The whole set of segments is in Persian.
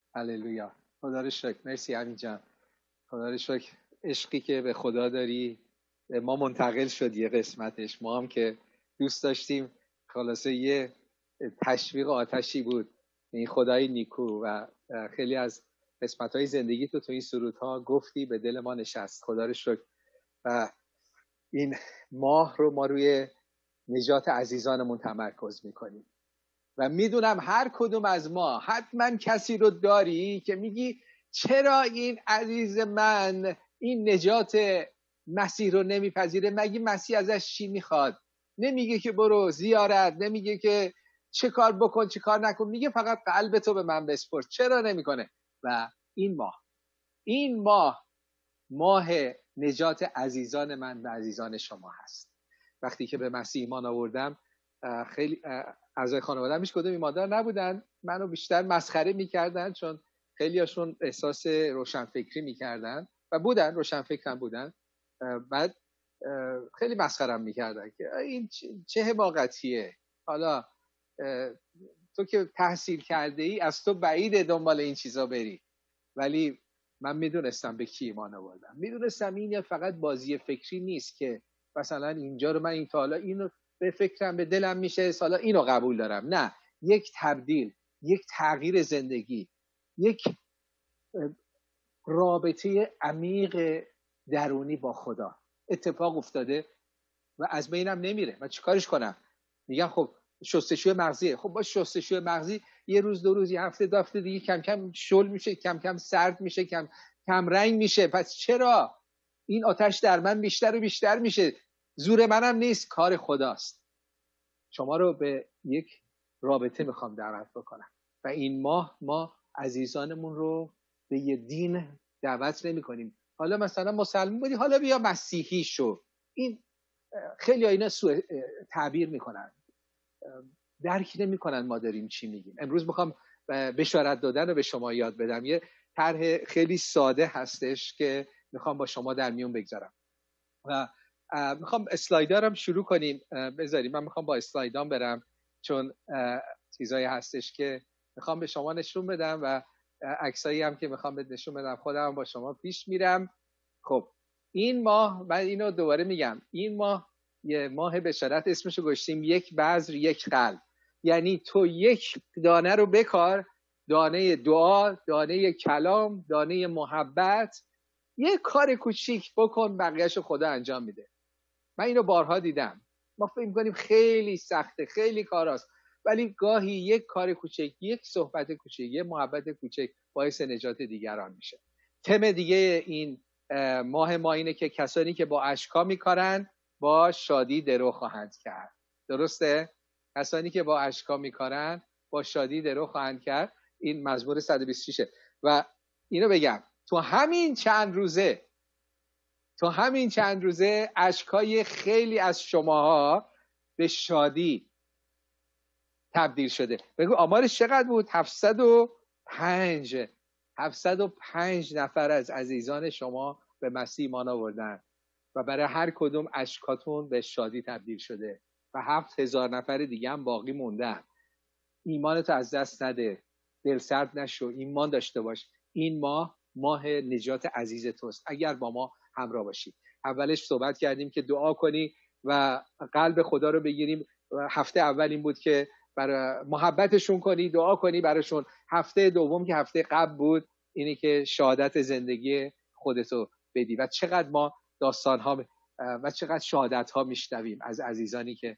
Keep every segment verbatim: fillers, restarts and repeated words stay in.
هللویا. خدا رو شکر. مرسی امین جان. خدا رو شکر. عشقی که به خدا داری به ما منتقل شد یه قسمتش، ما هم که دوست داشتیم. خلاصه یه تشویق آتشی بود این خدای نیکو و خیلی از قسمت‌های زندگی تو تو این سرودها گفتی، به دل ما نشست. خدا رو شکر. و این ماه رو ما روی نجات عزیزانمون تمرکز میکنیم و میدونم هر کدوم از ما حتما کسی رو داری که میگی چرا این عزیز من این نجات مسیح رو نمیپذیره؟ مگه مسیح ازش چی میخواد؟ نمیگه که برو زیارت، نمیگه که چه کار بکن چه کار نکن، میگه فقط قلبتو به من بسپر. چرا نمیکنه؟ و این ماه این ماه ماه نجات عزیزان من و عزیزان شما هست. وقتی که به مسیح ایمان آوردم، خیلی اعضای خانواده‌ام هیچ کدوم ایماندار نبودن، منو بیشتر مسخره میکردن چون خیلی هاشون احساس روشنفکری میکردن و بودن روشنفکر هم بودن. بعد خیلی مسخرم میکردن که این چه حماقتیه، حالا تو که تحصیل کرده ای از تو بعیده دنبال این چیزا بری. ولی من میدونستم به کی ایمان آوردم. میدونستم این فقط بازی فکری نیست که مثلا اینجا رو من این تا حالا اینو به فکرم به دلم میشه حالا اینو قبول دارم. نه، یک تبدیل، یک تغییر زندگی، یک رابطه عمیق درونی با خدا اتفاق افتاده و از بینم نمیره. من چیکارش کنم؟ میگم خب شستشوی مغزیه. خب با شستشوی مغزی یه روز دو روز یه هفته دو هفته دیگه کم کم شل میشه، کم کم سرد میشه، کم کم رنگ میشه. پس چرا این آتش در من بیشتر و بیشتر میشه؟ زور منم نیست، کار خداست. شما رو به یک رابطه میخوام دعوت بکنم و این ماه ما عزیزانمون رو به یه دین دعوت نمی کنیم. حالا مثلا مسلمان بودی، حالا بیا مسیحی شو. این خیلی ها اینا سوء تعبیر میکنن، درک نمیکنن ما داریم چی میگیم. امروز میخوام بشارت دادن رو به شما یاد بدم. یه طرح خیلی ساده هستش که میخوام با شما در میون بگذارم و میخوام اسلایدارم شروع کنیم. بذاریم من میخوام با اسلایدام برم چون چیزایی هستش که میخوام به شما نشون بدم و عکسایی هم که میخوام به نشون بدم. خودم با شما پیش میرم. خب این ماه، من اینو دوباره میگم، این ماه یه ماه بشارت، اسمشو گذاشتیم یک بذر یک قلب. یعنی تو یک دانه رو بکار، دانه دعا، دانه کلام، دانه محبت، یه کار کوچیک بکن، بقیه‌شو خدا انجام میده. من اینو بارها دیدم. ما فکر می‌کنیم خیلی سخته، خیلی کاراست، ولی گاهی یک کار کوچیک، یک صحبت کوچیک، یک محبت کوچیک باعث نجات دیگران میشه. تم دیگه این ماه ما اینه که کسانی که با اشکا میکارن با شادی درو خواهند کرد. درسته؟ کسانی که با اشکا میکارن با شادی درو خواهند کرد. این مزمور صد و بیست و شش و اینو بگم تو همین چند روزه تو همین چند روزه اشکای خیلی از شماها به شادی تبدیل شده. بگو آمارش چقدر بود؟ هفتصد و پنج هفتصد و پنج نفر از عزیزان شما به مسیح ایمان آوردن و برای هر کدوم اشکاتون به شادی تبدیل شده و هفت هزار نفر دیگه هم باقی موندن. ایمانتو از دست نده، دل سرد نشو، ایمان داشته باش. این ماه ماه نجات عزیز توست اگر با ما همراه باشی. اولش صحبت کردیم که دعا کنی و قلب خدا رو بگیریم. هفته اول این بود که برای محبتشون کنی، دعا کنی براشون. هفته دوم که هفته قبل بود، اینی که شهادت زندگی خودتو بدی. و چقدر ما داستان ها و چقدر شهادت ها میشنویم از عزیزانی که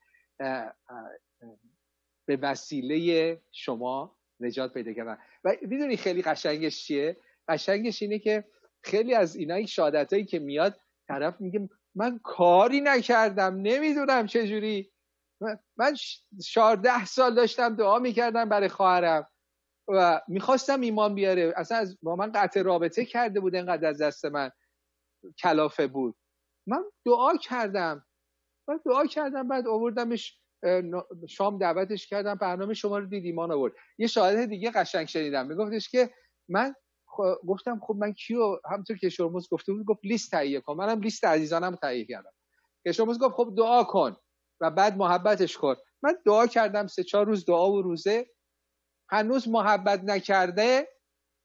به وسیله شما نجات پیدا کردن. و میدونی خیلی قشنگش چیه؟ قشنگش اینه که خیلی از اینایی شهادت هایی که میاد، طرف میگه من کاری نکردم، نمیدونم چجوری، من چهارده سال داشتم دعا میکردم برای خواهرم و میخواستم ایمان بیاره، اصلا از با من قطع رابطه کرده بود، انقدر از دست من کلافه بود. من دعا کردم من دعا کردم بعد آوردمش شام دعوتش کردم، برنامه شما رو دید، ایمان آورد. یه شاهد دیگه قشنگ شنیدم میگفتش که من گفتم خب من کیو، همونطور که شورموز گفته بود، گفت لیست تهیه کن. منم لیست عزیزانم تهیه کردم. که شورموز گفت خب دعا کن و بعد محبتش کن. من دعا کردم، سه چهار روز دعا و روزه، هنوز محبت نکرده،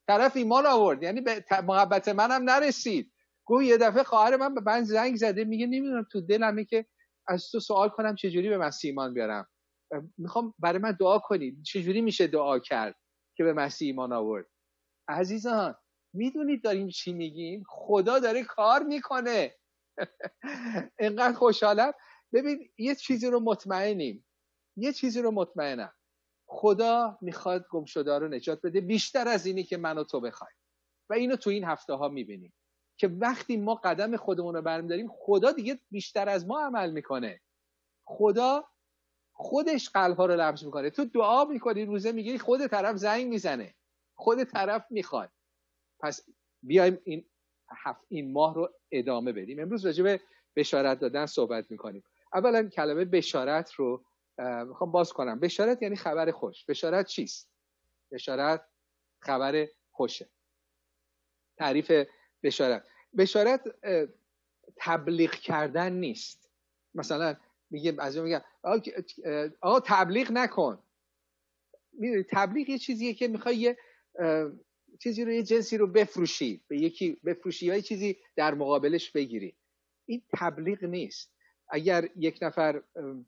طرف ایمان آورد، یعنی به محبت منم نرسید. گوه یه دفعه خواهر من به من زنگ زده، میگه نمیدونم تو دلمه که از تو سوال کنم چجوری به مسیح ایمان بیارم، میخوام برای من دعا کنی. چجوری میشه دعا کرد که به مسیح ایمان آورد؟ عزیزان میدونید داریم چی میگیم؟ خدا داره کار میکنه. اینقدر خوشحالم. ببین یه چیزی رو مطمئنیم، یه چیزی رو مطمئنم، خدا میخواد گمشده رو نجات بده بیشتر از اینی که من و تو بخوایم. و اینو تو این هفته ها میبینیم که وقتی ما قدم خودمون رو برمی‌داریم، خدا دیگه بیشتر از ما عمل میکنه. خدا خودش قلب‌ها رو لمس میکنه. تو دعا میکنی، روزه میگیری، خود طرف زنگ میزنه، خود طرف میخواد. پس بیایم این هفت این ماه رو ادامه بدیم. امروز راجع به بشارت دادن صحبت میکنیم. اولا کلمه بشارت رو میخوام باز کنم. بشارت یعنی خبر خوش. بشارت چیست؟ بشارت خبر خوشه. تعریف بشارت، بشارت تبلیغ کردن نیست. مثلا میگه از میگه آقا تبلیغ نکن. میدونی تبلیغ یه چیزیه که میخوای یه چیزی رو، یه جنسی رو بفروشی، به یکی بفروشی یا یه چیزی در مقابلش بگیری. این تبلیغ نیست. اگر یک نفر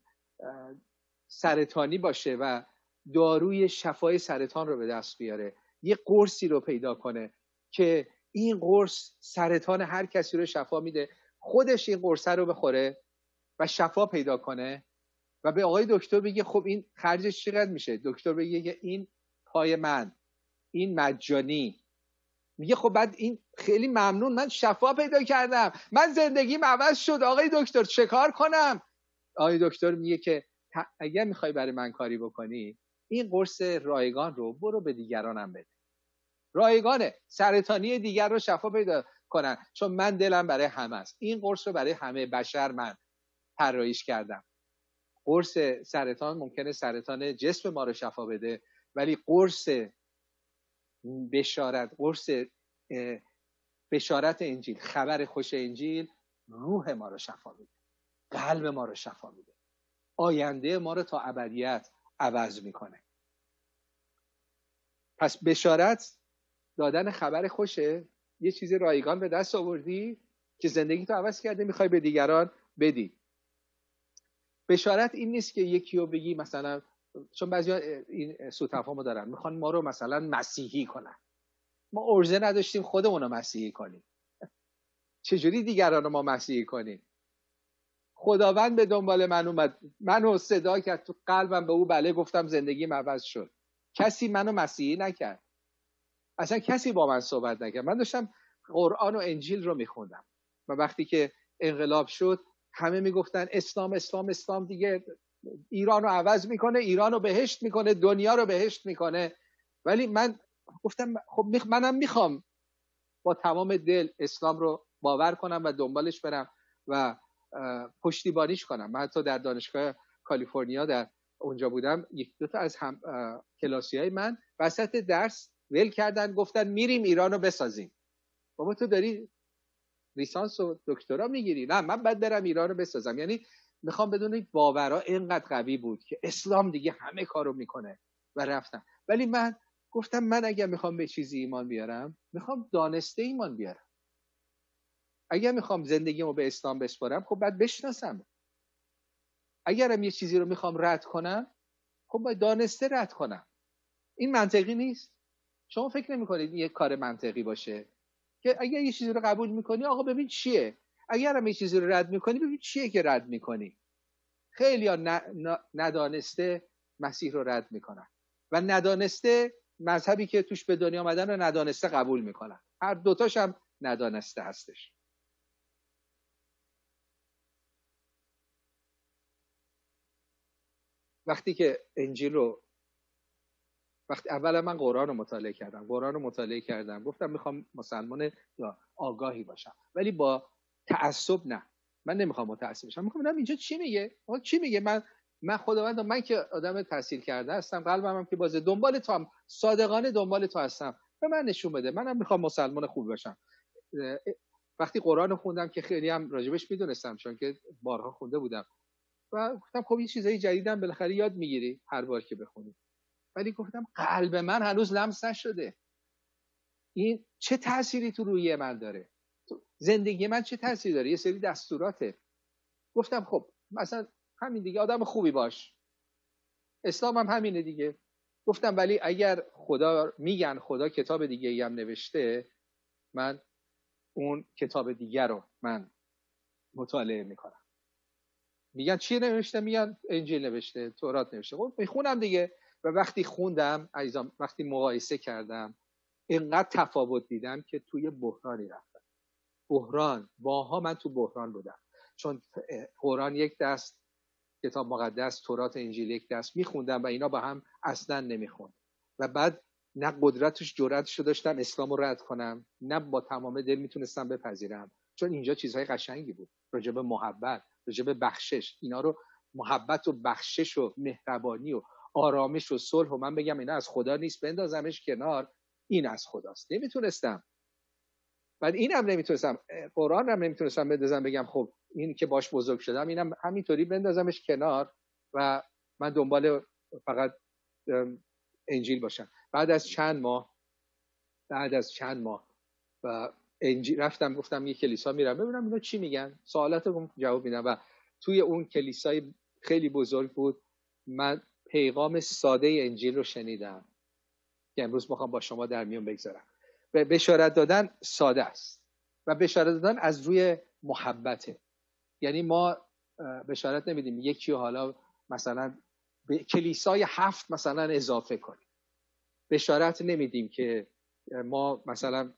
سرطانی باشه و داروی شفای سرطان رو به دست بیاره، یه قرصی رو پیدا کنه که این قرص سرطان هر کسی رو شفا میده، خودش این قرص رو بخوره و شفا پیدا کنه و به آقای دکتر بگه خب این خرجش چقدر میشه؟ دکتر بگه این پای من، این مجانی. میگه خب بعد این خیلی ممنون، من شفا پیدا کردم، من زندگیم عوض شد، آقای دکتر چه کار کنم؟ آقای دکتر میگه که اگر میخوای برای من کاری بکنی، این قرص رایگان رو برو به دیگرانم بده. رایگانه، سرطانی دیگر رو شفا پیدا کنن، چون من دلم برای همه است. این قرص رو برای همه بشر من طراحیش کردم. قرص سرطان ممکنه سرطان جسم ما رو شفا بده، ولی قرص بشارت، قرص بشارت انجیل، خبر خوش انجیل، روح ما رو شفا میده، قلب ما رو شفا میده، آینده ما رو تا ابدیت عوض میکنه. پس بشارت دادن خبر خوشه، یه چیز رایگان به دست آوردی که زندگی تو عوض کرده، میخوای به دیگران بدی. بشارت این نیست که یکی رو بگی مثلا، چون بعضیا این سوء تفاهمو دارن، میخوان ما رو مثلا مسیحی کنن. ما ارزه نداشتیم خودمون رو مسیحی کنیم، چجوری دیگران رو ما مسیحی کنیم؟ خداوند به دنبال من اومد، منو صدا کرد، تو قلبم به او بله گفتم، زندگیم عوض شد. کسی منو مسیحی نکرد، اصلا کسی با من صحبت نکرد. من داشتم قرآن و انجیل رو میخوندم و وقتی که انقلاب شد همه میگفتن اسلام اسلام اسلام دیگه ایران رو عوض میکنه، ایران رو بهشت میکنه، دنیا رو بهشت میکنه. ولی من گفتم خب منم میخوام با تمام دل اسلام رو باور کنم و دنبالش برم و پشتیبانیش کنم. من حتی در دانشگاه کالیفرنیا در اونجا بودم، یک دو تا از هم کلاسیای من وسط درس ول کردن، گفتن میریم ایران رو بسازیم. بابا تو داری لیسانس و دکترا میگیری؟ نه من باید برم ایران رو بسازم. یعنی میخوام بدونید باورها اینقدر قوی بود که اسلام دیگه همه کارو میکنه و رفتم. ولی من گفتم من اگر میخوام به چیزی ایمان بیارم، میخوام دانسته ایمان بیارم. اگر میخوام زندگیمو به اسلام بسپارم، خب باید بشناسم. اگرم یه چیزی رو میخوام رد کنم، خب باید دانسته رد کنم. این منطقی نیست؟ شما فکر نمی‌کنید یه کار منطقی باشه که اگر یه چیزی رو قبول میکنی، آقا ببین چیه، اگرم یه چیزی رو رد میکنی ببین چیه که رد میکنی. خیلی‌ها ندانسته مسیح رو رد میکنن و ندانسته مذهبی که توش به دنیا آمدن رو ندانسته قبول میکنن. هر دوتاش هم ندانسته هستش. وقتی که انجیل رو وقتی اولا من قرآن رو مطالعه کردم قرآن رو مطالعه کردم گفتم میخوام مسلمان یا آگاهی باشم، ولی با تعصب نه. من نمیخوام متعصب بشم، میخوام ببینم اینجا چی میگه. چی میگه؟ من من خداوند، من که آدم تحصیل کرده هستم، قلبم هم که بازه، دنبال تو هم، صادقانه دنبال تو هستم، به من نشون بده، منم میخوام مسلمان خوب باشم. وقتی قرآن رو خوندم که خیلی هم راجبش میدونستم چون که بارها خونده بودم و گفتم خب این چیزای جدیدم بالاخره یاد میگیری هر بار که بخونی. ولی گفتم قلب من هنوز لمس نشده. این چه تأثیری تو روی من داره، تو زندگی من چه تأثیری داره. یه سری دستوراته. گفتم خب مثلا همین دیگه، آدم خوبی باش، اسلام هم همینه دیگه. گفتم ولی اگر خدا، میگن خدا کتاب دیگه ای هم نوشته، من اون کتاب دیگر رو من مطالعه میکنم. میگن چی نوشته؟ میگن انجیل نوشته، تورات نوشته. خب میخونم دیگه. و وقتی خوندم عزیزان، وقتی مقایسه کردم، اینقدر تفاوت دیدم که توی بحرانی رفتم. بحران باها من تو بحران بودم، چون قرآن یک دست، کتاب مقدس تورات انجیل یک دست میخوندم و اینا با هم اصلا نمیخوند. و بعد نه قدرتش جرأتش داشتم اسلام رو رد کنم، نه با تمام دل میتونستم بپذیرم، چون اینجا چیزهای قشنگی بود راجع به محبت، راجع به بخشش. اینا رو، محبت و بخشش و مهربانی و آرامش و صلح، و من بگم اینا از خدا نیست، بندازمش کنار، این از خداست. نمیتونستم. بعد اینم نمیتونستم، قرآن هم نمیتونستم بندازم بگم خب این که باش بزرگ شدم اینم همینطوری بندازمش کنار و من دنبال فقط انجیل باشم. بعد از چند ماه بعد از چند ماه و انجیل رفتم، گفتم یه کلیسا میرم ببینم اینا چی میگن، سوالاتم جواب میدم. و توی اون کلیسای خیلی بزرگ بود، من پیغام ساده انجیل رو شنیدم که امروز میخوام با شما در میون بگذارم. و بشارت دادن ساده است و بشارت دادن از روی محبته. یعنی ما بشارت نمیدیم یکی حالا مثلا به کلیسای هفت مثلا اضافه کنیم. بشارت نمیدیم که ما مثلا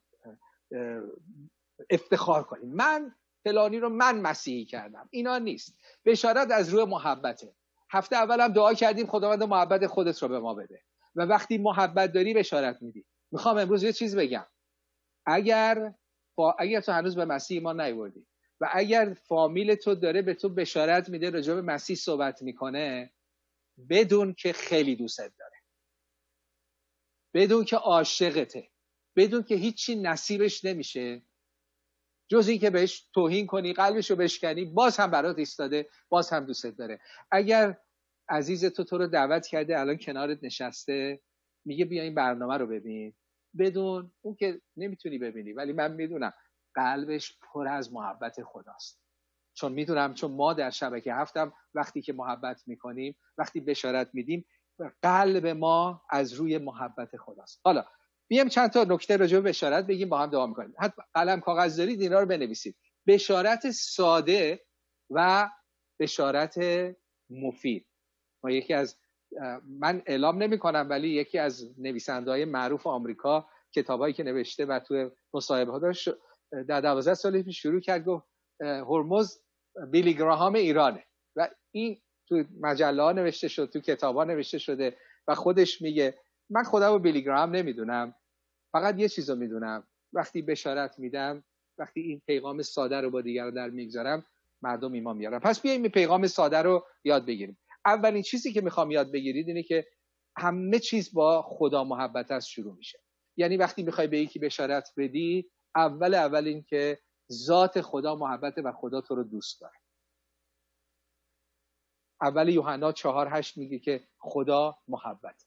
افتخار کنیم من فلانی رو من مسیحی کردم. اینا نیست. بشارت از روی محبته. هفته اولم دعا کردیم خداوند محبت خودت رو به ما بده، و وقتی محبت داری بشارت میدی. میخوام امروز یه چیز بگم. اگر فا... اگر تو هنوز به مسیح ایمان نیاوردی و اگر فامیل تو داره به تو بشارت میده، راجع به مسیح صحبت میکنه، بدون که خیلی دوستت داره، بدون که عاشقته، بدون که هیچی نصیبش نمیشه جز این که بهش توهین کنی، قلبشو بشکنی، باز هم برات ایستاده، باز هم دوستت داره. اگر عزیز تو تو رو دعوت کرده، الان کنارت نشسته، میگه بیا این برنامه رو ببین، بدون اون که نمیتونی ببینی، ولی من میدونم قلبش پر از محبت خداست. چون میدونم، چون ما در شبکه هفتم وقتی که محبت میکنیم، وقتی بشارت میدیم، قلب ما از روی محبت خداست. حالا بیام چند تا نکته راجع به بشارت بگیم، با هم دعا میکنیم. حتی قلم کاغذ دارید اینا رو بنویسید. بشارت ساده و بشارت مفید. ما یکی از من اعلام نمی کنم، ولی یکی از نویسنده‌های معروف آمریکا کتابایی که نوشته و تو مصاحبه ها داشت، در دوازده سال پیش شروع کرد، گفت هرمز بیلی گراهام ایرانه، و این تو مجله ها نوشته شد، تو کتاب ها نوشته شده، و خودش میگه من خودم رو بیلی گراهام نمیدونم، فقط یه چیزو میدونم، وقتی بشارت میدم، وقتی این پیغام ساده رو با دیگران در میگذارم، مردم ایمان میارن. پس بیایم این پیغام ساده رو یاد بگیریم. اولین چیزی که میخوام یاد بگیرید اینه که همه چیز با خدا محبت از شروع میشه. یعنی وقتی میخوای به یکی بشارت بدی، اول اول این که ذات خدا محبت و خدا تو رو دوست داره. اول یوحنا چهار هشت میگه که خدا محبت.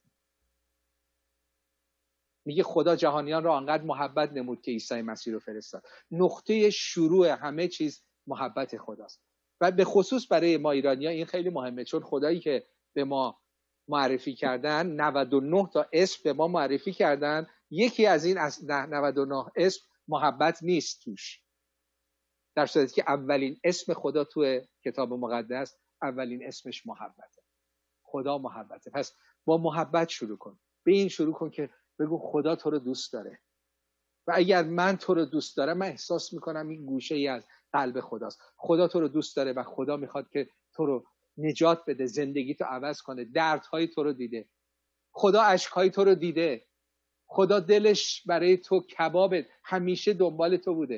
میگه خدا جهانیان را آنقدر محبت نمود که عیسی مسیح رو فرستاد. نقطه شروع همه چیز محبت خداست. و به خصوص برای ما ایرانی‌ها این خیلی مهمه، چون خدایی که به ما معرفی کردن، نود و نه تا اسم به ما معرفی کردن، یکی از این از نود و نه اسم محبت نیست توش، در صورتی که اولین اسم خدا تو کتاب مقدس اولین اسمش محبته. خدا محبته. پس با محبت شروع کن. به این شروع کن که بگو خدا تو رو دوست داره، و اگر من تو رو دوست دارم، من احساس میکنم این گوشه ای از قلب خداست. خدا تو رو دوست داره و خدا میخواد که تو رو نجات بده، زندگی تو عوض کنه. دردهای تو رو دیده، خدا اشکهای تو رو دیده، خدا دلش برای تو کبابه، همیشه دنبال تو بوده.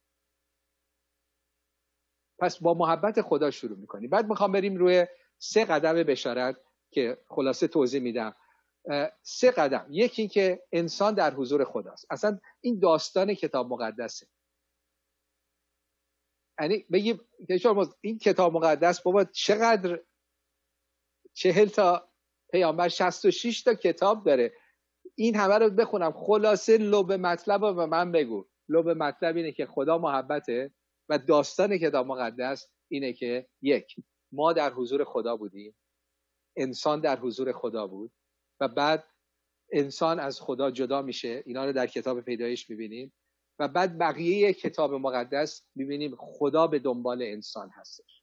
پس با محبت خدا شروع میکنی. بعد میخوام بریم روی سه قدم بشارت که خلاصه توضیح میدم. سه قدم. یکی این که انسان در حضور خداست. اصلا این داستان کتاب مقدسه. یعنی بگیم این کتاب مقدس بابا چقدر چهل تا پیامبر، شصت و شش تا کتاب داره، این همه رو بخونم، خلاصه لب مطلب رو به من بگو. لب مطلب اینه که خدا محبته و داستان کتاب مقدس اینه که یک، ما در حضور خدا بودیم، انسان در حضور خدا بود و بعد انسان از خدا جدا میشه. اینا رو در کتاب پیدایش میبینیم و بعد بقیه کتاب مقدس میبینیم خدا به دنبال انسان هستش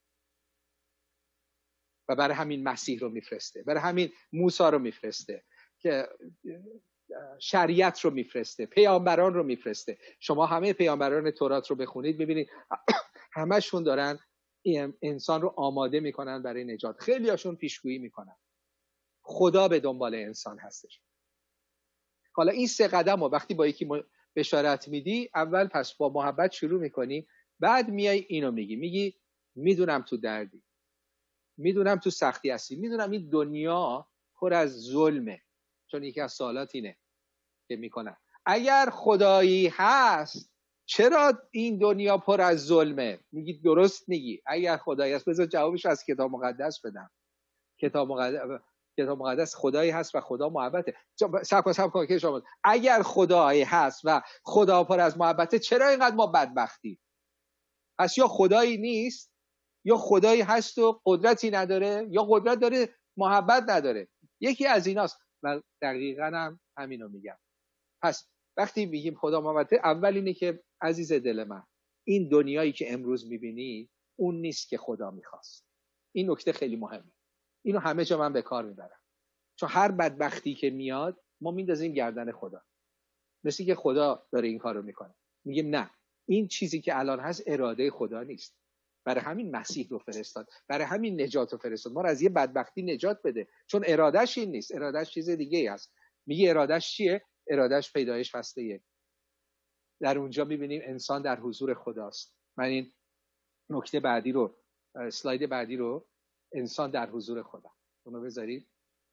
و برای همین مسیح رو میفرسته، برای همین موسی رو میفرسته، که شریعت رو میفرسته، پیامبران رو میفرسته. شما همه پیامبران تورات رو بخونید ببینید همشون دارن انسان رو آماده میکنن برای نجات. خیلی هاشون پیشگویی میکنن. خدا به دنبال انسان هستش. حالا این سه قدم رو وقتی با یکی بشارت میدی، اول پس با محبت شروع میکنی، بعد میای اینو میگی، میگی میدونم تو دردی، میدونم تو سختی هستی، میدونم این دنیا پر از ظلمه. چون یکی از سوالات اینه که میکنن اگر خدایی هست چرا این دنیا پر از ظلمه؟ میگی درست میگی، اگر خدایی هست. بذار جوابش از کتاب مقدس بدم. کتاب مقدس کتاب مقدس خدایی هست و خدا محبته. سب کن سب کن که شما اگر خدایی هست و خدا پر از محبته، چرا اینقدر ما بدبختی؟ پس یا خدایی نیست، یا خدایی هست و قدرتی نداره، یا قدرت داره محبت نداره. یکی از ایناست و دقیقاً هم همینو میگم. پس وقتی میگیم خدا محبته، اول اینه که عزیز دل من، این دنیایی که امروز میبینی اون نیست که خدا میخواست. این نکته خیلی مهمه. اینو همه جا من به کار میبرم، چون هر بدبختی که میاد ما میندازیم گردن خدا، مثل که خدا داره این کارو میکنه. میگیم نه، این چیزی که الان هست اراده خدا نیست. برای همین مسیح رو فرستاد، برای همین نجات رو فرستاد، ما رو از یه بدبختی نجات بده، چون ارادهش این نیست، ارادهش چیز دیگه است. میگه ارادهش چیه؟ ارادهش پیدایش فصل یک. در اونجا میبینیم انسان در حضور خداست. من این نکته بعدی رو، اسلاید بعدی رو، انسان در حضور خدا، اونو بذارید.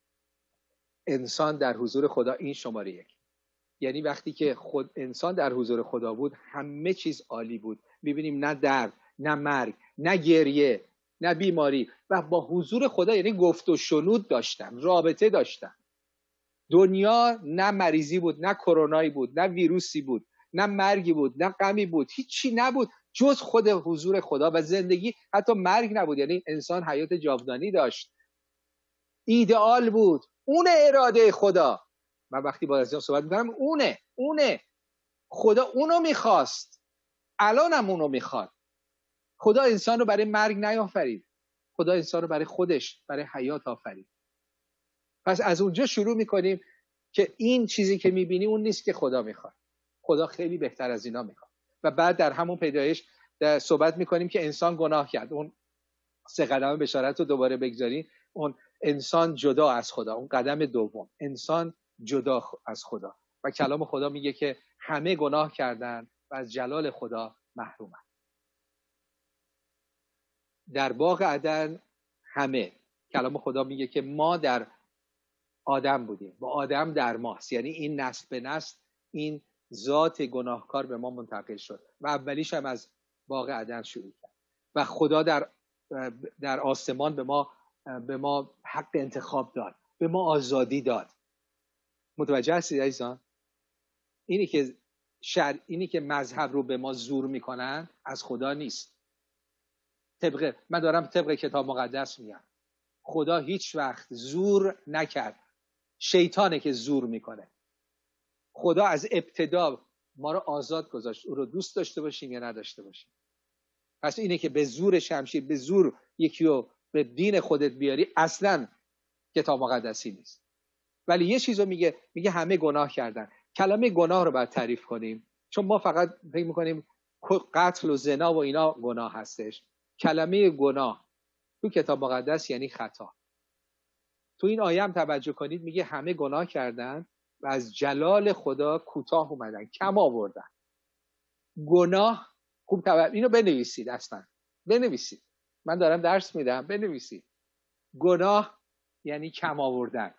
انسان در حضور خدا، این شماره یک. یعنی وقتی که خود انسان در حضور خدا بود همه چیز عالی بود. میبینیم نه درد، نه مرگ، نه گریه، نه بیماری، و با حضور خدا یعنی گفت و شنود داشتن، رابطه داشتن. دنیا نه مریضی بود، نه کرونایی بود، نه ویروسی بود، نه مرگی بود، نه غمی بود، هیچی نبود جز خود حضور خدا و زندگی. حتی مرگ نبود، یعنی انسان حیات جاودانی داشت. ایدئال بود. اون اراده خدا. من وقتی با عزیزان صحبت میکنم اونه اونه خدا اونو میخواست، الان هم اونو میخواد. خدا انسان رو برای مرگ نیافرید، خدا انسان رو برای خودش، برای حیات آفرید. پس از اونجا شروع میکنیم که این چیزی که میبینی اون نیست که خدا میخواد. خدا خیلی بهتر از اینا میخواد. و بعد در همون پیدایش در صحبت میکنیم که انسان گناه کرد. اون سه قدم بشارت رو دوباره بگذاریم. اون انسان جدا از خدا، اون قدم دوم، انسان جدا از خدا. و کلام خدا میگه که همه گناه کردن و از جلال خدا محرومن. در باغ عدن همه، کلام خدا میگه که ما در آدم بودیم و آدم در ماست، یعنی این نسل به نسل این ذات گناهکار به ما منتقل شد و اولیش هم از باغ عدن شروع کرد. و خدا در در آسمان به ما به ما حق انتخاب داد، به ما آزادی داد. متوجه هستید عزیزان؟ اینی که شر اینی که مذهب رو به ما زور میکنن از خدا نیست. طبق من دارم طبق کتاب مقدس میگم، خدا هیچ وقت زور نکرد. شیطانه که زور میکنه. خدا از ابتدا ما رو آزاد گذاشت، او رو دوست داشته باشیم یا نداشته باشیم. پس اینه که به زور شمشیر، به زور یکی رو به دین خودت بیاری، اصلا کتاب مقدسی نیست. ولی یه چیزو میگه، میگه همه گناه کردن. کلمه گناه رو باید تعریف کنیم، چون ما فقط فکر میکنیم قتل و زنا و اینا گناه هستش. کلمه گناه تو کتاب مقدس یعنی خطا. تو این آیه هم توجه کنید، میگه همه گناه کردن و از جلال خدا کوتاه اومدن، کم آوردن. گناه، خوب توجه، اینو بنویسید، اصلا بنویسید، من دارم درس میدم، بنویسید. گناه یعنی کم آوردن،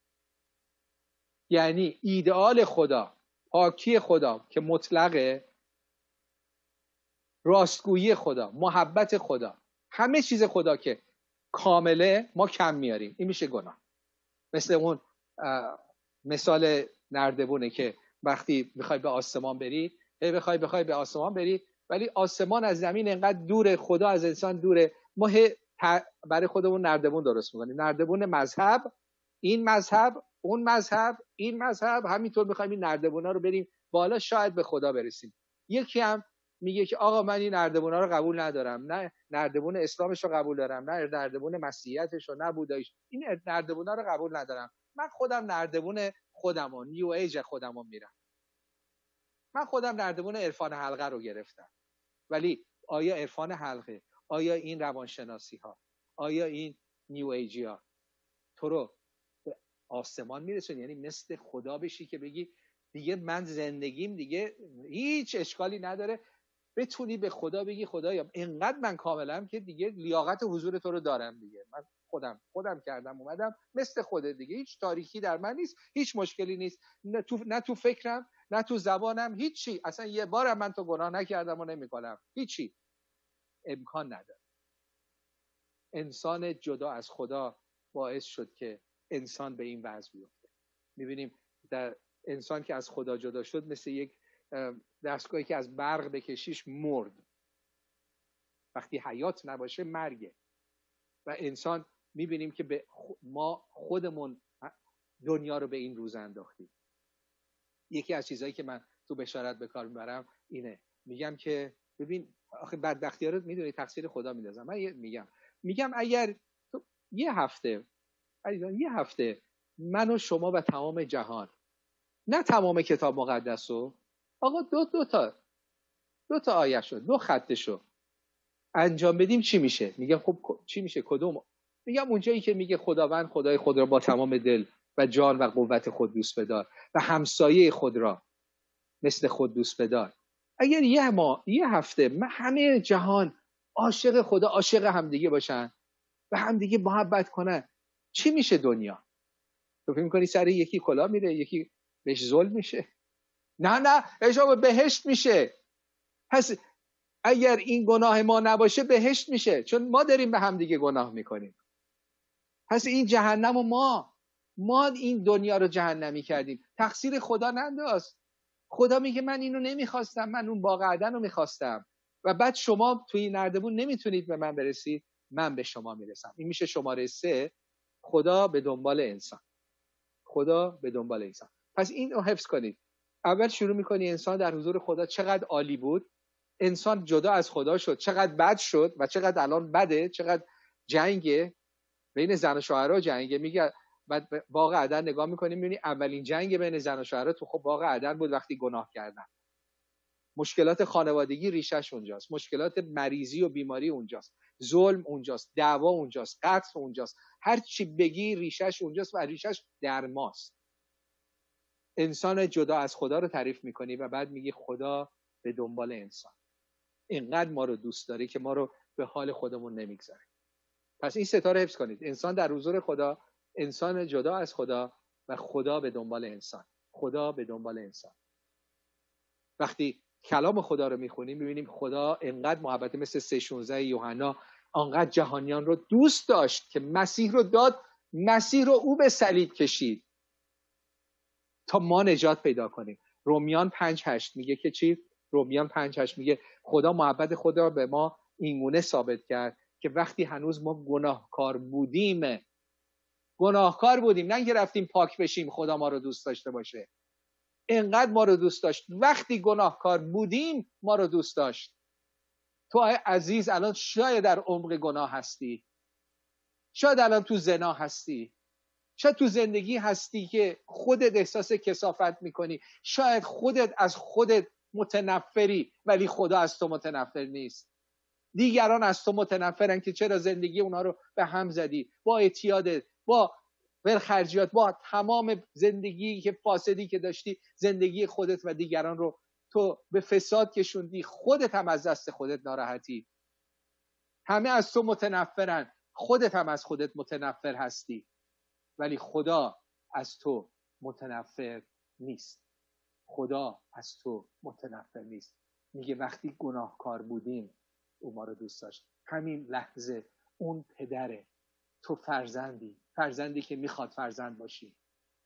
یعنی ایدئال خدا، پاکی خدا که مطلقه، راستگویی خدا، محبت خدا، همه چیز خدا که کامله، ما کم میاریم. این میشه گناه. مثل اون مثال نردبونه که وقتی میخوای به آسمان بری، هی بخوای بخوای به آسمان بری، ولی آسمان از زمین انقدر دوره، خدا از انسان دوره، ما برای خودمون نردبون درست میکنیم. نردبون مذهب، این مذهب، اون مذهب، این مذهب، همینطور میخوایم این نردبونا رو بریم بالا، شاید به خدا برسیم. یکی هم میگه که آقا من این نردبونا رو قبول ندارم، نه نردبون اسلامش رو قبول دارم، نه نردبون مسیحیتش رو، نه بوداییش، این نردبونا رو قبول ندارم، من خودم نردبون خودمو، نیو ایج خودمو میرم، من خودم نردبون عرفان حلقه رو گرفتم. ولی آیا عرفان حلقه، آیا این روانشناسی ها، آیا این نیو ایجی ها تو رو به آسمان میرسون؟ یعنی مثل خدا بشی که بگی دیگه من زندگیم دیگه هیچ اشکالی نداره، بتونی به خدا بگی خدایا اینقدر من کاملم که دیگه لیاقت حضور تو رو دارم، دیگه من خودم خودم کردم اومدم مثل خودت، دیگه هیچ تاریکی در من نیست، هیچ مشکلی نیست، نه تو نه تو فکرم، نه تو زبانم، هیچی، اصلا یه بارم من تو گناه نکردم و نمیکنم، هیچی امکان نداره. انسان جدا از خدا باعث شد که انسان به این وضع بیفته. میبینیم در انسان که از خدا جدا شد مثل یک دستگاهی که از برق بکشیش مرد، وقتی حیات نباشه مرگه. و انسان میبینیم که به ما خودمون دنیا رو به این روز انداختیم. یکی از چیزهایی که من تو بشارت به کار میبرم اینه، میگم که ببین آخه بدبختی‌ها رو میدونی تقصیر خدا میندازم. من میگم میگم اگر تو یه هفته یه هفته من و شما و تمام جهان، نه تمام کتاب مقدسو، آقا دو دو تا دو تا آیه شو، دو خطه شو انجام بدیم، چی میشه؟ میگم خب چی میشه؟ کدوم؟ میگم اونجایی که میگه خداوند خدای خود را با تمام دل و جان و قوت خود دوست بدار و همسایه خود را مثل خود دوست بدار. اگر یه ما یه هفته من همه جهان عاشق خدا، عاشق همدیگه باشن و همدیگه محبت کنن، چی میشه دنیا؟ تو فکر می‌کنی سر یکی کلا میره، یکی بهش ظلم میشه؟ نه نه، اشاره بهشت میشه. پس اگر این گناه ما نباشه بهشت میشه، چون ما داریم به هم دیگه گناه میکنیم. پس این جهنم و ما ما این دنیا رو جهنمی کردیم، تقصیر خدا ننداز. خدا میگه من اینو نمیخواستم، من اون باغ عدن رو میخواستم و بعد شما توی این نردبون نمیتونید به من برسید، من به شما میرسم. این میشه شماره سه، خدا به دنبال انسان. خدا به دنبال انسان. پس این رو حفظ کنید. اول شروع میکنی انسان در حضور خدا چقدر عالی بود، انسان جدا از خدا شد چقدر بد شد و چقدر الان بده، چقدر جنگه بین زن و شوهرها، جنگه. میگه بعد باغ عدن نگاه میکنیم میبینی اولین جنگ بین زن و شوهرها تو خب باغ عدن بود وقتی گناه کردن. مشکلات خانوادگی ریشش اونجاست، مشکلات مریضی و بیماری اونجاست، ظلم اونجاست، دعوا اونجاست، قتل اونجاست، هر چی بگی ریشش اونجاست و ریشش در ماست. انسان جدا از خدا رو تعریف میکنی و بعد میگی خدا به دنبال انسان، اینقدر ما رو دوست داره که ما رو به حال خودمون نمیگذاره. پس این ستا رو حفظ کنید، انسان در حضور خدا، انسان جدا از خدا و خدا به دنبال انسان. خدا به دنبال انسان. وقتی کلام خدا رو میخونیم میبینیم خدا انقدر محبت، مثل سه شانزده یوحنا، انقدر جهانیان رو دوست داشت که مسیح رو داد، مسیح رو او به صلیب کشید تا ما نجات پیدا کنیم. رومیان پنج هشت میگه که چی؟ رومیان پنج هشت میگه خدا محبت خود را به ما اینگونه ثابت کرد که وقتی هنوز ما گناهکار بودیم، گناهکار بودیم، نه اینکه رفتیم پاک بشیم خدا ما رو دوست داشته باشه. انقدر ما رو دوست داشت وقتی گناهکار بودیم ما رو دوست داشت. تو عزیز الان شاید در عمق گناه هستی، شاید الان تو زنا هستی، شاید تو زندگی هستی که خودت احساس کثافت میکنی، شاید خودت از خودت متنفری ولی خدا از تو متنفر نیست. دیگران از تو متنفرن که چرا زندگی اونا رو به هم زدی، با اعتیادت، با ولخرجیات، با تمام زندگی که فاسدی که داشتی، زندگی خودت و دیگران رو تو به فساد کشوندی، خودت هم از دست خودت ناراحتی. همه از تو متنفرن، خودت هم از خودت متنفر هستی، ولی خدا از تو متنفر نیست. خدا از تو متنفر نیست. میگه وقتی گناهکار بودیم او ما رو دوست داشت. همین لحظه اون پدره، تو فرزندی، فرزندی که میخواد فرزند باشی.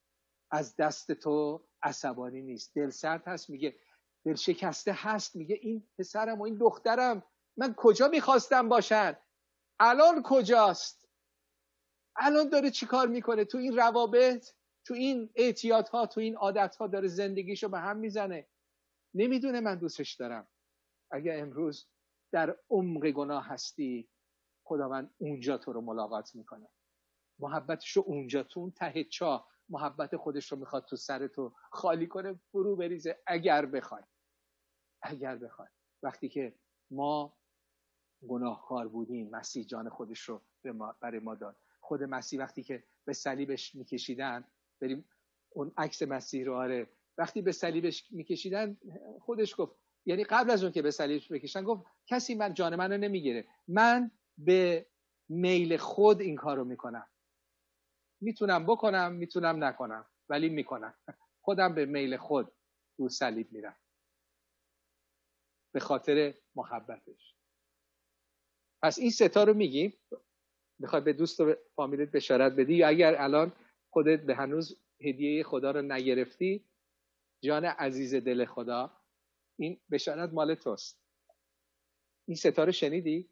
از دست تو عصبانی نیست. دل سرد هست میگه، دل شکسته هست میگه این پسرم و این دخترم من کجا میخواستم باشن، الان کجاست؟ الان داره چی کار میکنه؟ تو این روابط، تو این اعتیادها، تو این عادتها داره زندگیشو به هم میزنه. نمیدونه من دوستش دارم. اگه امروز در عمق گناه هستی، خداوند اونجا تو رو ملاقات میکنه. محبتش رو اونجا، تو اون ته چاه، محبت خودش رو میخواد تو سر تو خالی کنه، فرو بریزه. اگر بخوای اگر بخوای وقتی که ما گناهکار بودیم، مسیح جان خودش رو به ما برای ما داد. خود مسیح وقتی که به صلیبش میکشیدن، بریم اون عکس مسیح رو، آره، وقتی به صلیبش میکشیدن خودش گفت، یعنی قبل از اون که به صلیبش بکشن گفت کسی من جان منو نمیگیره، من به میل خود این کارو میکنم. میتونم بکنم، میتونم نکنم، ولی میکنم. خودم به میل خود رو صلیب میرم به خاطر محبتش. پس این ستا رو میگیم، میخوای به دوست و فامیلت بشارت بدی، یا اگر الان خودت به هنوز هدیه خدا رو نگرفتی، جان عزیز دل خدا، این بشارت مال توست. این ستا رو شنیدی؟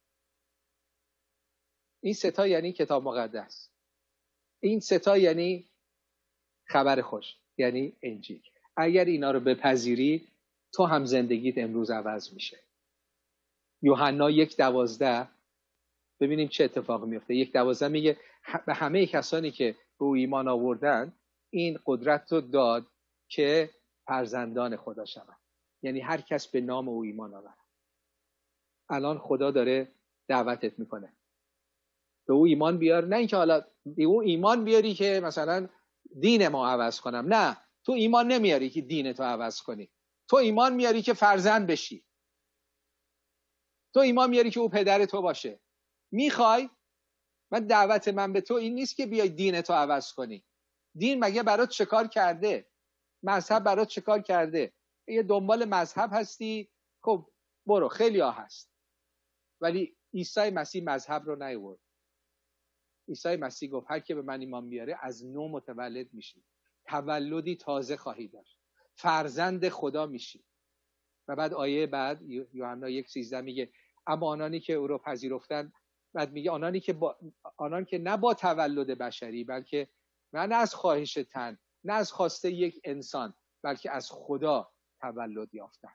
این ستا یعنی کتاب مقدس. این ستا یعنی خبر خوش، یعنی انجیل. اگر اینا رو بپذیری، تو هم زندگیت امروز عوض میشه. یوحنا یک دوازده، ببینیم چه اتفاقی میفته. یک دوازده میگه به همه کسانی که به او ایمان آوردن این قدرت رو داد که فرزندان خدا شوند. یعنی هر کس به نام او ایمان آورد. الان خدا داره دعوتت میکنه به او ایمان بیار. نه اینکه حالا به او ایمان بیاری که مثلا دین ما عوض کنم. نه، تو ایمان نمیاری که دین تو عوض کنی. تو ایمان میاری که فرزند بشی. تو ایمان میاری که او پدر تو باشه. میخوای؟ من دعوت من به تو این نیست که بیای دین تو عوض کنی. دین مگه برات چه کار کرده؟ مذهب برات چه کار کرده؟ یه دنبال مذهب هستی، خب برو، خیلی ها هست. ولی عیسی مسیح مذهب رو نیاورد. عیسی مسیح گفت هر که به من ایمان بیاره از نو متولد میشی، تولدی تازه خواهی داشت، فرزند خدا میشی. و بعد آیه بعد یوحنا یک سیزده میگه اما آنانی که او رو پذیرفتند، بعد میگه آنانی که با آنان که نه با تولد بشری، بلکه نه از خواهش تن، نه از خواسته یک انسان، بلکه از خدا تولد یافتند.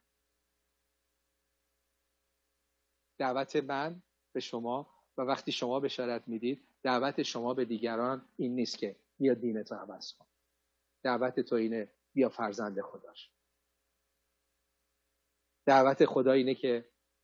دعوت من به شما، و وقتی شما بشارت میدید، دعوت شما به دیگران این نیست که بیا دینتو عوض کن. دعوت تو اینه بیا فرزند خداش. دعوت خدا اینه که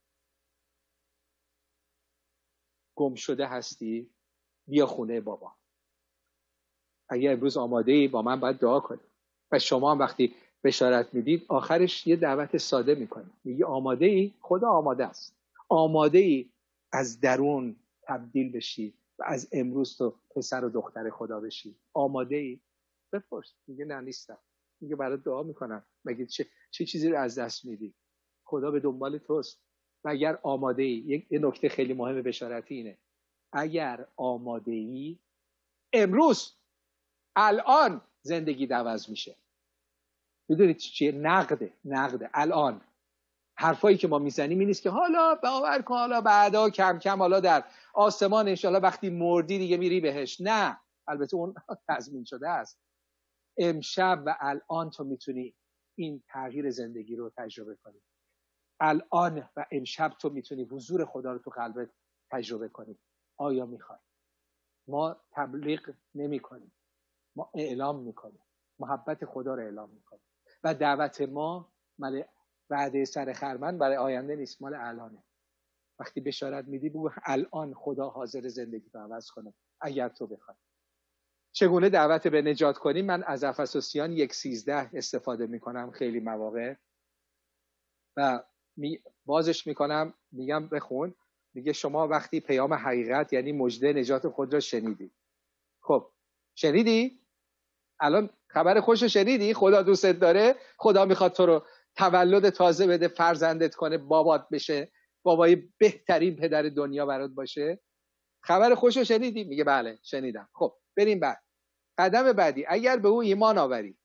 گم شده هستی، بیا خونه بابا. اگه امروز آماده ای با من باید دعا کنی. و شما هم وقتی بشارت میدید آخرش یه دعوت ساده میکنی، میگی آماده ای؟ خدا آماده است. آماده ای از درون تبدیل بشی و از امروز تو پسر و دختر خدا بشی؟ آماده ای؟ بپرس. میگه نه نیستم. میگه برات دعا میکنم. مگه چه, چه چیزی رو از دست میدی؟ خدا به دنبال توست. و اگر آماده ای، یه نکته خیلی مهم بشارتی اینه، اگر آماده ای امروز الان زندگی عوض میشه. میدونید چیه؟ نقده. نقده الان. حرفایی که ما میزنیم این نیست که حالا باور کن، حالا بعدا کم کم، حالا در آسمان انشالله وقتی مردی دیگه میری بهش. نه، البته اون تضمین شده است. امشب و الان تو میتونی این تغییر زندگی رو تجربه کنی. الان و امشب تو میتونی حضور خدا رو تو قلبت تجربه کنی. آیا میخوای؟ ما تبلیغ نمی کنیم، ما اعلام میکنیم. محبت خدا رو اعلام میکنیم. و دعوت ما مال وعده سر خرمن برای آینده نیست، مال الانه. وقتی بشارت میدی بگو الان خدا حاضر زندگی رو عوض کنه اگر تو بخوای. چگونه دعوت به نجات کنیم؟ من از افسوسیان یک سیزده استفاده میکنم خیلی مواقع و می بازش میکنم، میگم بخون. میگه شما وقتی پیام حقیقت یعنی مژده نجات خود را شنیدی. خب شنیدی؟ الان خبر خوش رو شنیدی؟ خدا دوستت داره، خدا میخواد تو رو تولد تازه بده، فرزندت کنه، بابات بشه، بابای بهترین پدر دنیا برات باشه. خبر خوش رو شنیدی؟ میگه بله شنیدم. خب بریم بعد. قدم بعدی اگر به او ایمان آوری،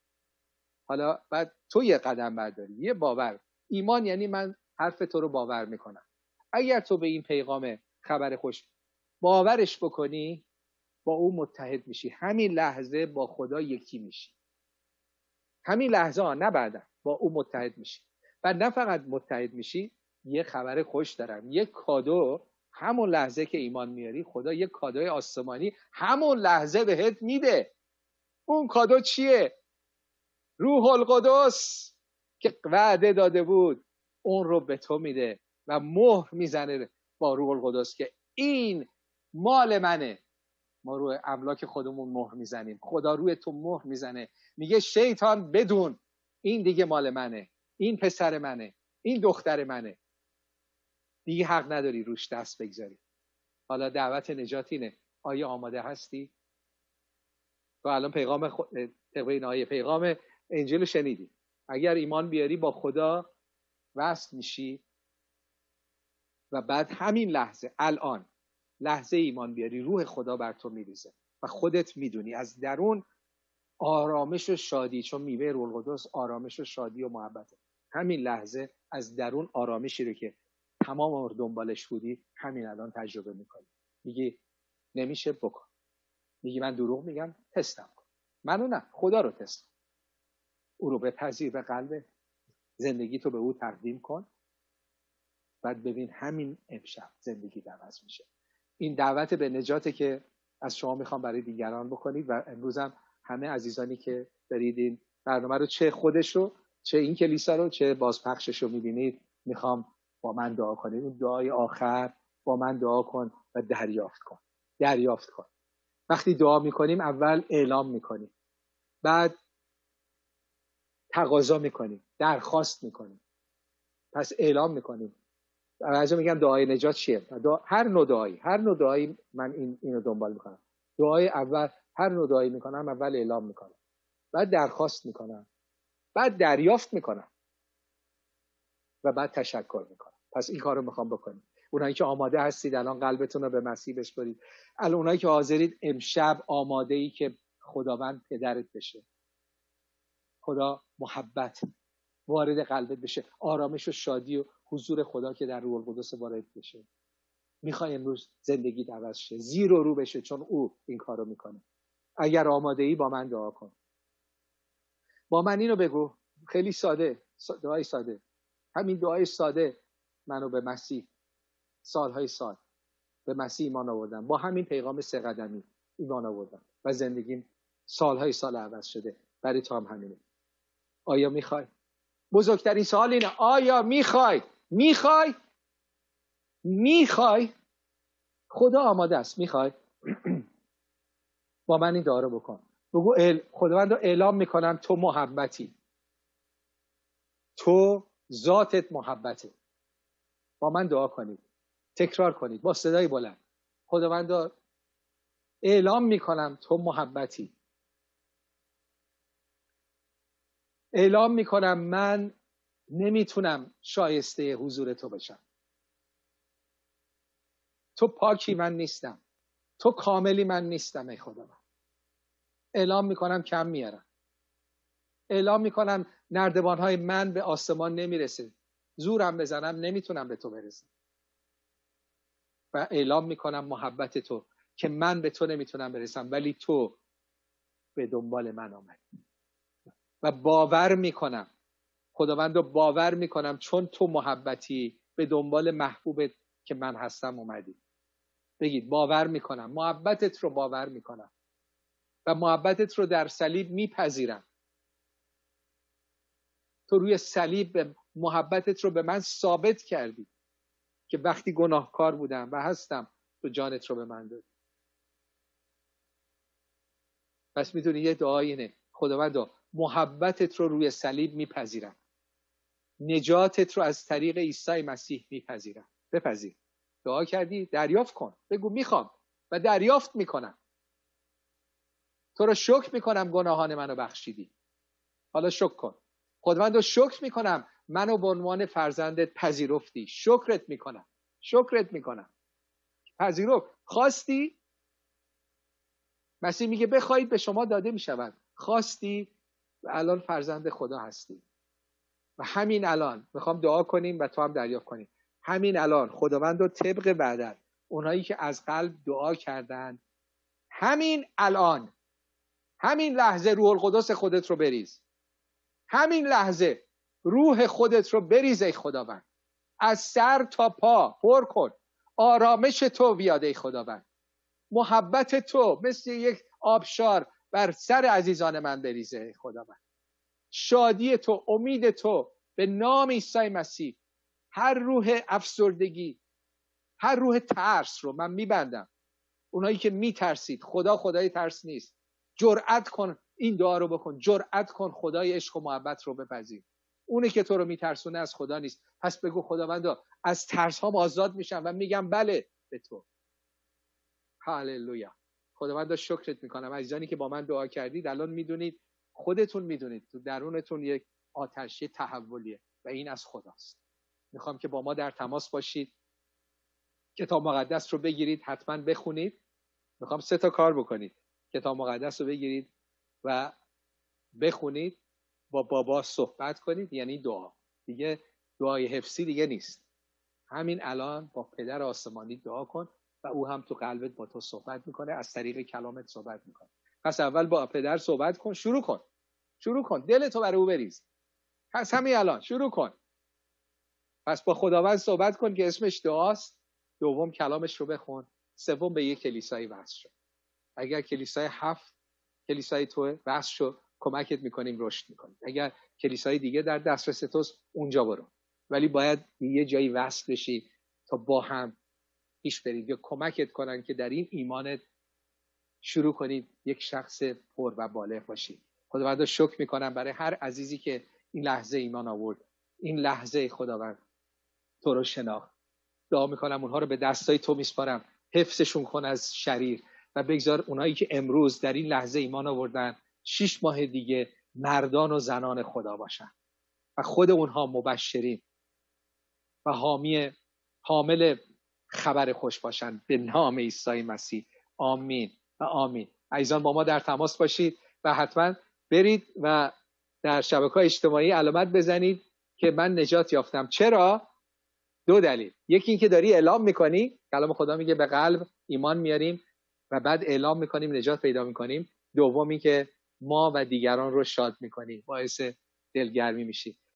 حالا بعد تو یه قدم برداری، یه باور. ایمان یعنی من حرف تو رو باور میکنم. اگر تو به این پیغام خبر خوش باورش بکنی، با او متحد میشی، همین لحظه با خدا یکی میشی، همین لحظه ها، نه بعدا، با او متحد میشی. و نه فقط متحد میشی، یه خبر خوش دارم، یه کادو همون لحظه که ایمان میاری، خدا یه کادوی آسمانی همون لحظه بهت میده. اون کادو چیه؟ روح القدس که وعده داده بود، اون رو به تو میده و مهر میزنه با روح القدس که این مال منه. ما روی املاک خودمون مهر میزنیم، خدا روی تو مهر میزنه، میگه شیطان بدون، این دیگه مال منه، این پسر منه، این دختر منه، دیگه حق نداری روش دست بگذاری. حالا دعوت نجات اینه. آیا آماده هستی؟ تو الان پیغام خ... طبق این آیه پیغام انجیل شنیدی. اگر ایمان بیاری با خدا وصل میشی و بعد همین لحظه، الان لحظه ایمان بیاری، روح خدا بر تو میریزه و خودت میدونی از درون آرامش و شادی، چون میوه روح القدس آرامش و شادی و محبته. همین لحظه از درون آرامشی رو که تمام عمر دنبالش بودی همین الان تجربه میکنی. میگی نمیشه، بکن. میگی من دروغ میگم، تستم کن. منو نه، خدا رو تست کن. او رو بپذیر به قلب، زندگی تو به او تقدیم کن، بعد ببین همین امشب زندگی عوض میشه. این دعوت به نجاته که از شما میخوام برای دیگران بکنید و امروز هم همه عزیزانی که دارید این برنامه رو، چه خودش رو، چه این کلیسا رو، چه بازپخشش رو میبینید، میخوام با من دعا کنید. اون دعای آخر با من دعا کن و دریافت کن. دریافت کن. وقتی دعا میکنیم اول اعلام میکنیم، بعد تقاضا میکنیم، درخواست میکنیم، پس اعلام میکنیم. راجع میگم دعای نجات چیه؟ دعا، هر نوع دعایی، هر نوع دعایی من این اینو دنبال میکنم. دعای اول، هر نوع دعایی میکنم اول اعلام میکنم، بعد درخواست میکنم، بعد دریافت میکنم و بعد تشکر میکنم. پس این کارو میخوام بکنیم. اونایی که آماده هستید الان قلبتون رو به مسیح بسپارید. الان اونایی که حاضرید امشب آماده ای که خداوند پدرت بشه، خدا محبت وارد قلبت بشه، آرامش و شادی و حضور خدا که در روح القدس وارد بشه. میخوای امروز زندگی عوض شه، زیر و رو بشه، چون او این کارو میکنه. اگر آماده ای با من دعا کن. با من اینو بگو، خیلی ساده، دعای ساده. همین دعای ساده منو به مسیح، سالهای سال به مسیح ایمان آوردم، با همین پیغام سه قدمی ایمان آوردم و زندگیم سالهای سال عوض شده. برای تو هم همینه. آیا میخوای؟ بزرگترین سوال اینه، آیا میخوای؟ میخوای؟ میخوای؟ خدا آماده است. میخوای؟ با من این دعا رو بکن. بگو خداوند رو اعلام میکنم تو محبتی، تو ذاتت محبته. با من دعا کنید، تکرار کنید با صدای بلند. خداوند رو اعلام میکنم تو محبتی، اعلام میکنم من نمیتونم شایسته حضور تو بشم. تو پاکی من نیستم، تو کاملی من نیستم ای خدا. اعلام میکنم کم میارم. اعلام میکنم نردبانهای من به آسمان نمیرسه، زورم بزنم نمیتونم به تو برسم. و اعلام میکنم محبت تو که من به تو نمیتونم برسم، ولی تو به دنبال من آمدی. و باور میکنم، خداوند رو باور میکنم چون تو محبتی به دنبال محبوبت که من هستم اومدی. بگید باور میکنم، محبتت رو باور میکنم و محبتت رو در صلیب میپذیرم. تو روی صلیب محبتت رو به من ثابت کردی که وقتی گناهکار بودم و هستم تو جانت رو به من دادی. پس میدونی یه دعای اینه، خداوندا محبتت رو روی صلیب میپذیرم، نجاتت رو از طریق عیسی مسیح میپذیرم. بپذیر. دعا کردی؟ دریافت کن. بگو میخوام و دریافت میکنم. تو رو شکر میکنم گناهان منو بخشیدی. حالا شکر کن. خداوند شکر میکنم منو به عنوان فرزندت پذیرفتی. شکرت میکنم. شکرت میکنم. پذیرفت. خواستی؟ مسیح میگه بخواید به شما داده میشود، خواستی و الان فرزند خدا هستی. و همین الان میخوام دعا کنیم و تو هم دریافت کنیم. همین الان خداوند رو طبق وعدت، اونایی که از قلب دعا کردن، همین الان، همین لحظه روح القدس خودت رو بریز. همین لحظه روح خودت رو بریز ای خداوند، از سر تا پا پر کن. آرامش تو بیاد ای خداوند، محبت تو مثل یک آبشار بر سر عزیزان من بریزه ای خداوند. شادی تو، امید تو به نام عیسی مسیح. هر روح افسردگی، هر روح ترس رو من میبندم. اونایی که میترسید، خدا خدای ترس نیست. جرأت کن این دعا رو بکن، جرأت کن خدای عشق و محبت رو بپذیر. اونی که تو رو میترسونه از خدا نیست. پس بگو خداوندا از ترس هام آزاد میشم و میگم بله به تو. هاللویا. خداوندا شکرت میکنم. عزیزانی که با من دعا کردید، الان میدونید، خودتون میدونید تو درونتون یک آتشی تحولیه و این از خداست. میخوام که با ما در تماس باشید. کتاب مقدس رو بگیرید، حتما بخونید. میخوام سه تا کار بکنید. کتاب مقدس رو بگیرید و بخونید، با بابا صحبت کنید، یعنی دعا. دیگه دعای حفظی دیگه نیست. همین الان با پدر آسمانی دعا کن و او هم تو قلبت با تو صحبت میکنه، از طریق کلامت صحبت میکنه. پس اول با پدر صحبت کن، شروع کن. شروع کن، دلتو برای او بریز. پس همین الان شروع کن. پس با خداوند صحبت کن که اسمش دعاست. دوم کلامش رو بخون. سوم به یک کلیسایی وصل شو. اگر کلیسای هفت کلیسای توه، وصل شو، کمکت میکنیم، رشد میکنیم. اگر کلیسای دیگه در دسترس توست، اونجا برو. ولی باید یه جایی وصل بشی تا با هم پیش برید یا کمکت کنن که در این ایمانت شروع کنید یک شخص پر و بالغ باشی. خداوند شکر میکنم برای هر عزیزی که این لحظه ایمان آورد. این لحظه خداوند تو رو شناخت. دعا میکنم اونها رو به دستای تو میسپارم. حفظشون کن از شریر و بگذار اونایی که امروز در این لحظه ایمان آوردن شش ماه دیگه مردان و زنان خدا باشن و خود اونها مبشرین و حامی حامل خبر خوش باشن به نام عیسی مسیح. آمین و آمین. عزیزان با ما در تماس باشید و حتما برید و در شبکه‌های اجتماعی علامت بزنید که من نجات یافتم. چرا؟ دو دلیل. یکی این که داری اعلام میکنی، کلام خدا میگه به قلب ایمان میاریم و بعد اعلام میکنیم، نجات پیدا میکنیم. دوم این که ما و دیگران رو شاد میکنیم، باعث دلگرمی میشی.